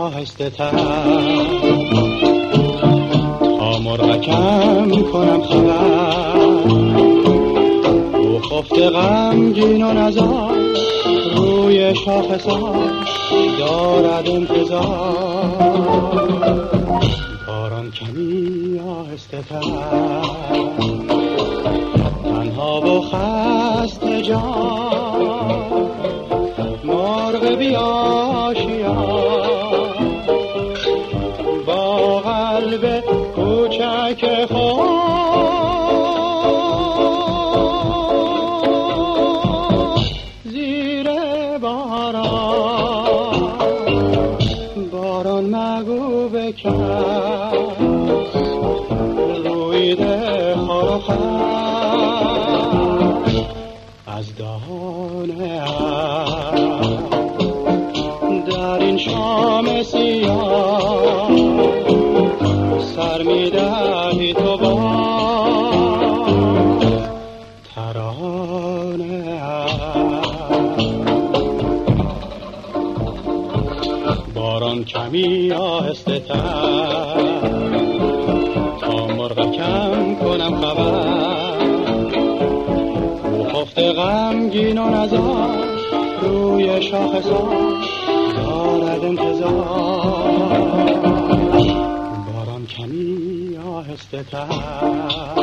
آهسته تر تا مرغکم کنم خبر. او خفته غمگین و نزار روی شاخسار دارد انتظار. باران کمی آهسته تر تنها و خسته جان مرغ بی‌آشیار با قلب کوچک خود زیر باران مگو به کس رویده خار و خس از دهان در این شام سیاه سر می‌دهی تو با ترانه. باران کمی آهسته تر تا مرغکم کنم خبر. او خفته غمگین و نزار روی شاخسار دارد انتظار. باران کمی آهسته تر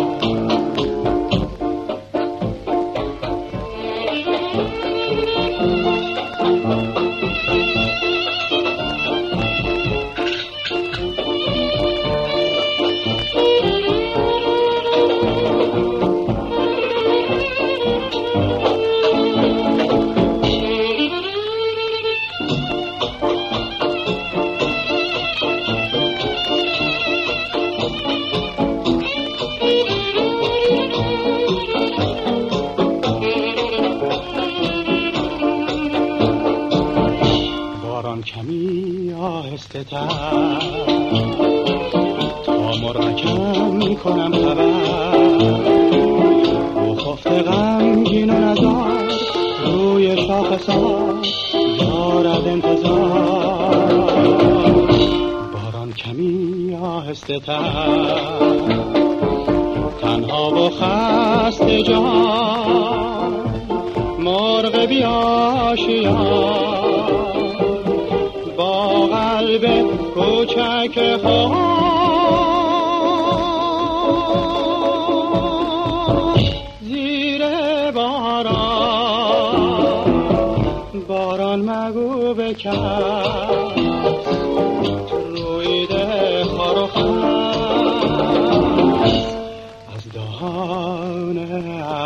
کمی آهسته تر تا مرغکم کنم خبر. او خفته غمگین و نزار روی شاخسار دارد انتظار. باران کمی آهسته تر تنها و خسته جان مرغ بی‌آشیار با قلب کوچک خود زیر باران مگو به کس رویده خار و خس از دهان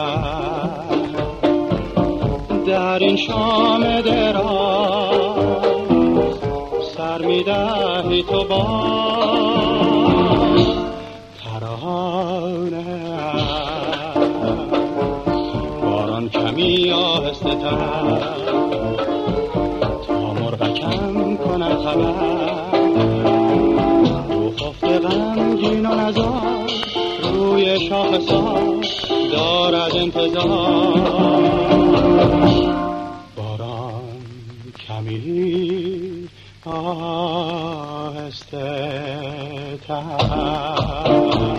در این شام دراز سر می‌دهی تو با ترانه. باران کمی آهسته تر تا مرغکم کنم خبر. او خفته غمگین و نزار روی شاخسار دارد انتظار. باران کمی آهسته تر